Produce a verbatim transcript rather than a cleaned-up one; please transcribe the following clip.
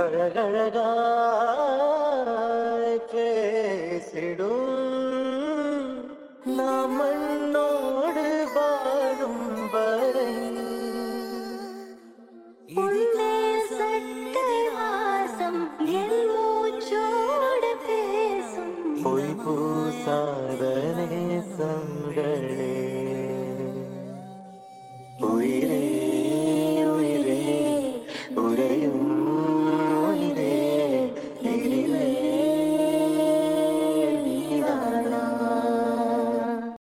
அழகழகாய் பேசிடும் நாம் மண்ணோடு வாழும் வரை உன்னை சட்டை வாசம் என் மூச்சோடு பேசும் பொய் பூசாதனே